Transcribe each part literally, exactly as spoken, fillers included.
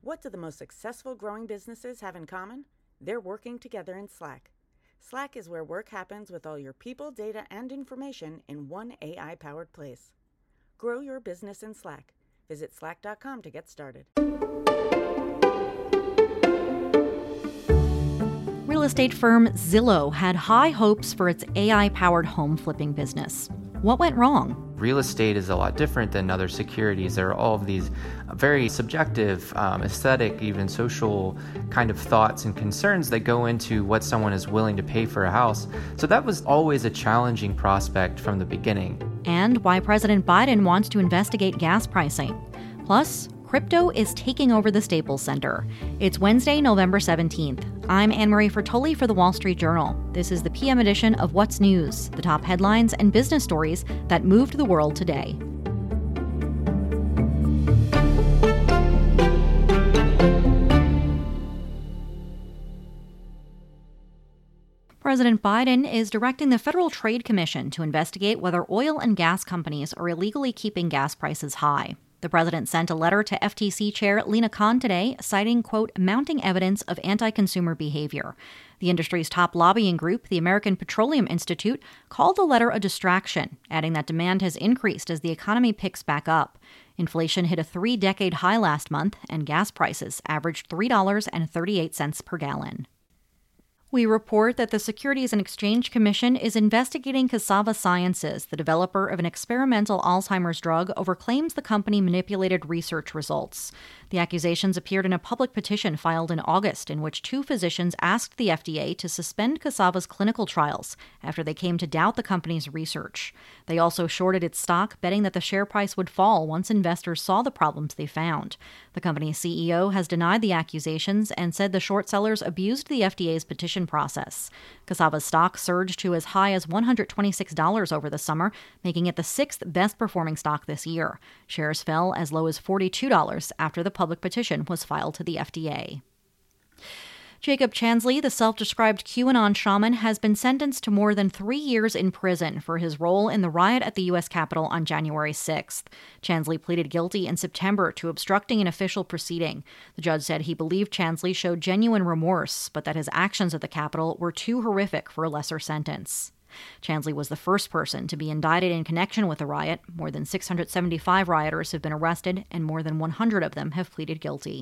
What do the most successful growing businesses have in common? They're working together in Slack. Slack is where work happens with all your people, data, and information in one A I-powered place. Grow your business in Slack. Visit slack dot com to get started. Real estate firm Zillow had high hopes for its A I-powered home flipping business. What went wrong? Real estate is a lot different than other securities. There are all of these very subjective, um, aesthetic, even social kind of thoughts and concerns that go into what someone is willing to pay for a house. So that was always a challenging prospect from the beginning. And why President Biden wants to investigate gas pricing. Plus, crypto is taking over the Staples Center. It's Wednesday, November seventeenth. I'm Anne-Marie Fertoli for The Wall Street Journal. This is the P M edition of What's News, the top headlines and business stories that moved the world today. President Biden is directing the Federal Trade Commission to investigate whether oil and gas companies are illegally keeping gas prices high. The president sent a letter to F T C Chair Lina Khan today, citing, quote, mounting evidence of anti-consumer behavior. The industry's top lobbying group, the American Petroleum Institute, called the letter a distraction, adding that demand has increased as the economy picks back up. Inflation hit a three-decade high last month, and gas prices averaged three dollars and thirty-eight cents per gallon. We report that the Securities and Exchange Commission is investigating Cassava Sciences, the developer of an experimental Alzheimer's drug, over claims the company manipulated research results. The accusations appeared in a public petition filed in August, in which two physicians asked the F D A to suspend Cassava's clinical trials after they came to doubt the company's research. They also shorted its stock, betting that the share price would fall once investors saw the problems they found. The company's C E O has denied the accusations and said the short sellers abused the F D A's petition process. Cassava's stock surged to as high as one hundred twenty-six dollars over the summer, making it the sixth best-performing stock this year. Shares fell as low as forty-two dollars after the public petition was filed to the F D A. Jacob Chansley, the self-described QAnon shaman, has been sentenced to more than three years in prison for his role in the riot at the U S Capitol on January sixth. Chansley pleaded guilty in September to obstructing an official proceeding. The judge said he believed Chansley showed genuine remorse, but that his actions at the Capitol were too horrific for a lesser sentence. Chansley was the first person to be indicted in connection with the riot. More than six hundred seventy-five rioters have been arrested, and more than one hundred of them have pleaded guilty.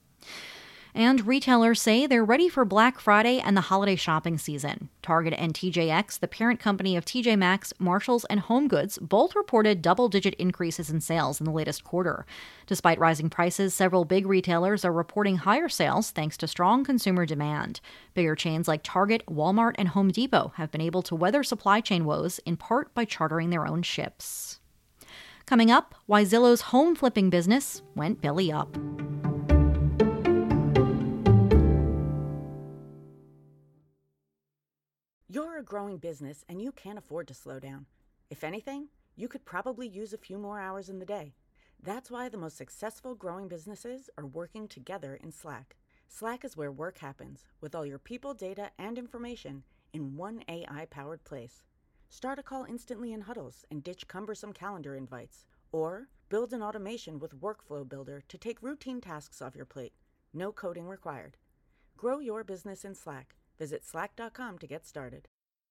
And retailers say they're ready for Black Friday and the holiday shopping season. Target and T J X, the parent company of T J Maxx, Marshalls, and HomeGoods, both reported double-digit increases in sales in the latest quarter. Despite rising prices, several big retailers are reporting higher sales thanks to strong consumer demand. Bigger chains like Target, Walmart, and Home Depot have been able to weather supply chain woes, in part by chartering their own ships. Coming up, why Zillow's home flipping business went belly up. You're a growing business and you can't afford to slow down. If anything, you could probably use a few more hours in the day. That's why the most successful growing businesses are working together in Slack. Slack is where work happens, with all your people, data, and information in one A I-powered place. Start a call instantly in huddles and ditch cumbersome calendar invites. Or build an automation with Workflow Builder to take routine tasks off your plate. No coding required. Grow your business in Slack. Visit slack dot com to get started.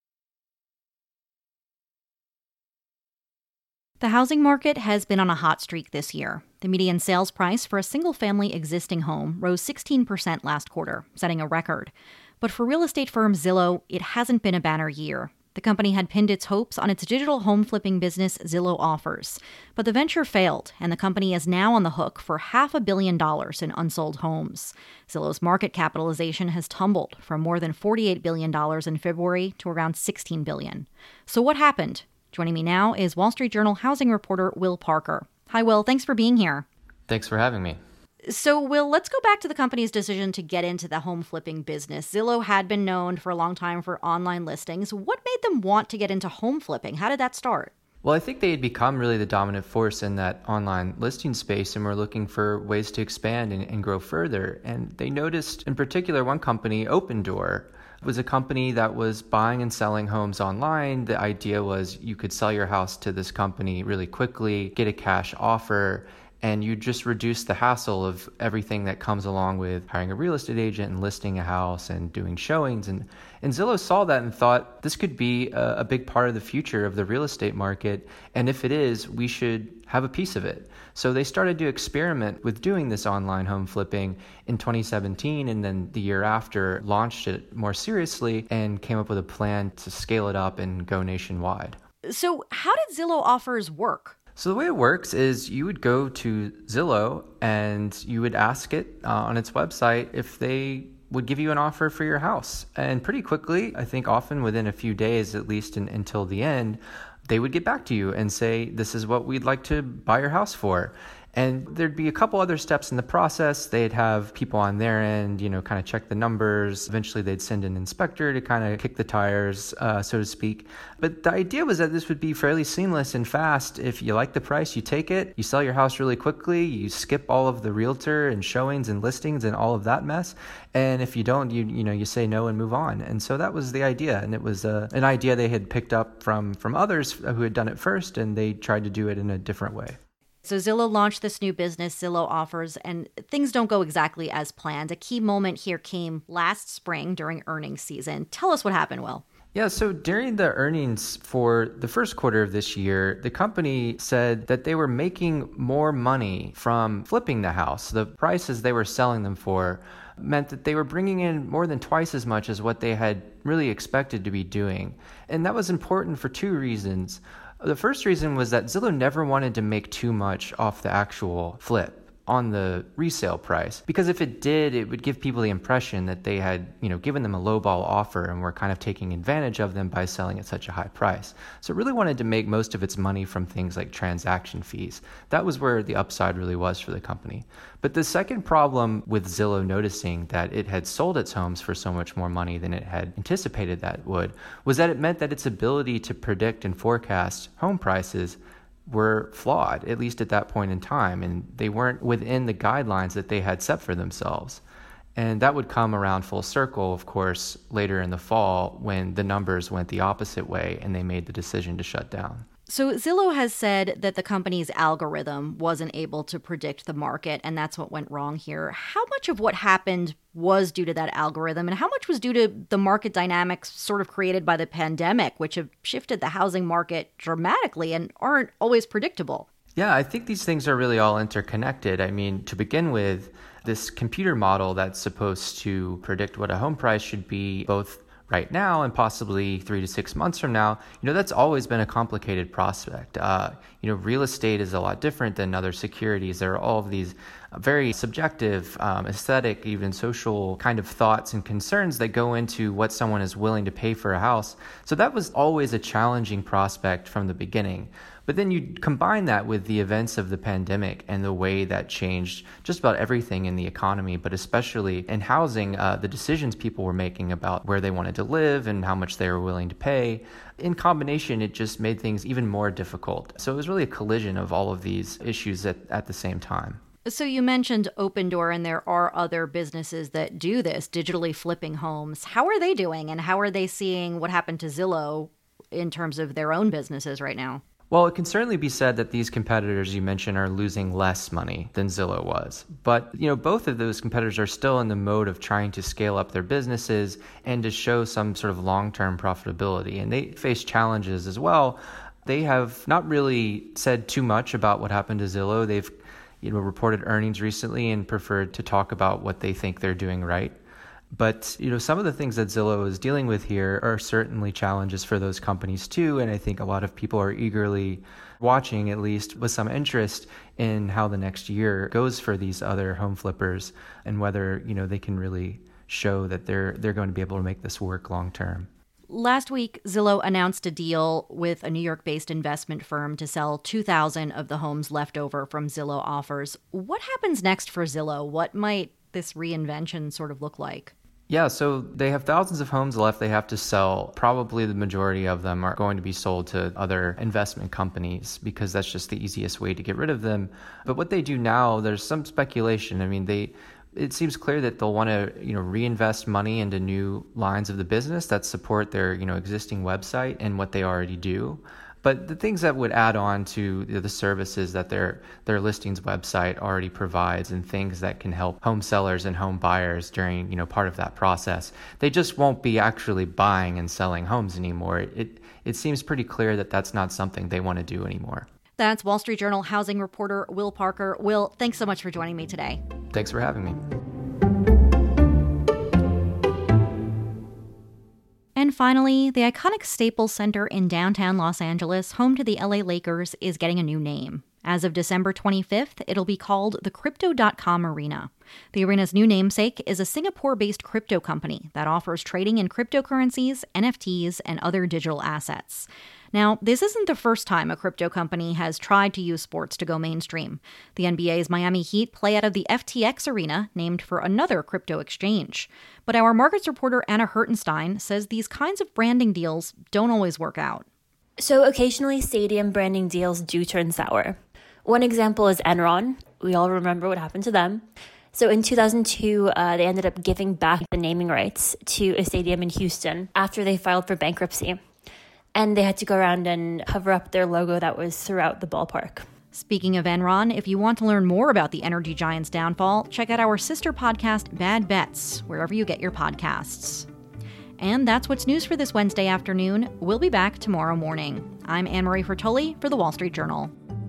The housing market has been on a hot streak this year. The median sales price for a single-family existing home rose sixteen percent last quarter, setting a record. But for real estate firm Zillow, it hasn't been a banner year. The company had pinned its hopes on its digital home flipping business, Zillow Offers. But the venture failed, and the company is now on the hook for half a billion dollars in unsold homes. Zillow's market capitalization has tumbled from more than forty-eight billion dollars in February to around sixteen billion dollars. So what happened? Joining me now is Wall Street Journal housing reporter Will Parker. Hi, Will. Thanks for being here. Thanks for having me. So, Will, let's go back to the company's decision to get into the home flipping business. Zillow had been known for a long time for online listings. What made them want to get into home flipping? How did that start? Well, I think they had become really the dominant force in that online listing space and were looking for ways to expand and, and grow further. And they noticed, in particular, one company, Opendoor, was a company that was buying and selling homes online. The idea was you could sell your house to this company really quickly, get a cash offer, and you just reduce the hassle of everything that comes along with hiring a real estate agent and listing a house and doing showings. And, and Zillow saw that and thought this could be a, a big part of the future of the real estate market. And if it is, we should have a piece of it. So they started to experiment with doing this online home flipping in twenty seventeen, and then the year after launched it more seriously and came up with a plan to scale it up and go nationwide. So how did Zillow Offers work? So the way it works is you would go to Zillow and you would ask it uh, on its website if they would give you an offer for your house. And pretty quickly, I think often within a few days, at least in, until the end, they would get back to you and say, this is what we'd like to buy your house for. And there'd be a couple other steps in the process. They'd have people on their end, you know, kind of check the numbers. Eventually, they'd send an inspector to kind of kick the tires, uh, so to speak. But the idea was that this would be fairly seamless and fast. If you like the price, you take it. You sell your house really quickly. You skip all of the realtor and showings and listings and all of that mess. And if you don't, you you know, you say no and move on. And so that was the idea. And it was uh, an idea they had picked up from from others who had done it first, and they tried to do it in a different way. So Zillow launched this new business, Zillow Offers, and things don't go exactly as planned. A key moment here came last spring during earnings season. Tell us what happened, Will. Yeah, so during the earnings for the first quarter of this year, the company said that they were making more money from flipping the house. The prices they were selling them for meant that they were bringing in more than twice as much as what they had really expected to be doing. And that was important for two reasons. The first reason was that Zillow never wanted to make too much off the actual flip on the resale price, because if it did, it would give people the impression that they had, you know, given them a lowball offer and were kind of taking advantage of them by selling at such a high price. So it really wanted to make most of its money from things like transaction fees. That was where the upside really was for the company. But the second problem with Zillow noticing that it had sold its homes for so much more money than it had anticipated that it would was that it meant that its ability to predict and forecast home prices were flawed, at least at that point in time, and they weren't within the guidelines that they had set for themselves. And that would come around full circle, of course, later in the fall when the numbers went the opposite way and they made the decision to shut down. So Zillow has said that the company's algorithm wasn't able to predict the market, and that's what went wrong here. How much of what happened was due to that algorithm, and how much was due to the market dynamics sort of created by the pandemic, which have shifted the housing market dramatically and aren't always predictable? Yeah, I think these things are really all interconnected. I mean, to begin with, this computer model that's supposed to predict what a home price should be, both right now and possibly three to six months from now, you know, that's always been a complicated prospect. Uh, you know, real estate is a lot different than other securities. There are all of these very subjective, um, aesthetic, even social kind of thoughts and concerns that go into what someone is willing to pay for a house. So that was always a challenging prospect from the beginning. But then you combine that with the events of the pandemic and the way that changed just about everything in the economy, but especially in housing, uh, the decisions people were making about where they wanted to live and how much they were willing to pay. In combination, it just made things even more difficult. So it was really a collision of all of these issues at, at the same time. So you mentioned Opendoor, and there are other businesses that do this, digitally flipping homes. How are they doing, and how are they seeing what happened to Zillow in terms of their own businesses right now? Well, it can certainly be said that these competitors you mentioned are losing less money than Zillow was. But, you know, both of those competitors are still in the mode of trying to scale up their businesses and to show some sort of long-term profitability. And they face challenges as well. They have not really said too much about what happened to Zillow. They've, you know, reported earnings recently and preferred to talk about what they think they're doing right. But, you know, some of the things that Zillow is dealing with here are certainly challenges for those companies too. And I think a lot of people are eagerly watching, at least with some interest, in how the next year goes for these other home flippers and whether, you know, they can really show that they're they're going to be able to make this work long term. Last week, Zillow announced a deal with a New York-based investment firm to sell two thousand of the homes left over from Zillow Offers. What happens next for Zillow? What might this reinvention sort of look like? Yeah, so they have thousands of homes left they have to sell. Probably the majority of them are going to be sold to other investment companies because that's just the easiest way to get rid of them. But what they do now, there's some speculation. I mean, they it seems clear that they'll want to, you know, reinvest money into new lines of the business that support their, you know, existing website and what they already do. But the things that would add on to the services that their their listings website already provides, and things that can help home sellers and home buyers during, you know, part of that process, they just won't be actually buying and selling homes anymore. It it seems pretty clear that that's not something they want to do anymore. That's Wall Street Journal housing reporter Will Parker. Will, thanks so much for joining me today. Thanks for having me. And finally, the iconic Staples Center in downtown Los Angeles, home to the L A Lakers, is getting a new name. As of December twenty-fifth, it'll be called the Crypto dot com Arena. The arena's new namesake is a Singapore-based crypto company that offers trading in cryptocurrencies, N F Ts, and other digital assets. Now, this isn't the first time a crypto company has tried to use sports to go mainstream. The N B A's Miami Heat play out of the F T X Arena, named for another crypto exchange. But our markets reporter Anna Hertenstein says these kinds of branding deals don't always work out. So occasionally stadium branding deals do turn sour. One example is Enron. We all remember what happened to them. So in two thousand two, uh, they ended up giving back the naming rights to a stadium in Houston after they filed for bankruptcy. And they had to go around and cover up their logo that was throughout the ballpark. Speaking of Enron, if you want to learn more about the energy giant's downfall, check out our sister podcast, Bad Bets, wherever you get your podcasts. And that's what's news for this Wednesday afternoon. We'll be back tomorrow morning. I'm Anne-Marie Fertoli for The Wall Street Journal.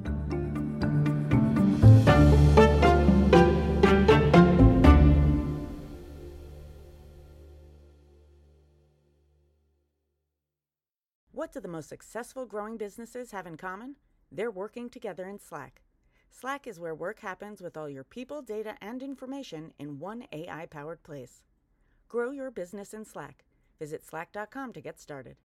What do the most successful growing businesses have in common? They're working together in Slack. Slack is where work happens with all your people, data, and information in one A I-powered place. Grow your business in Slack. Visit slack dot com to get started.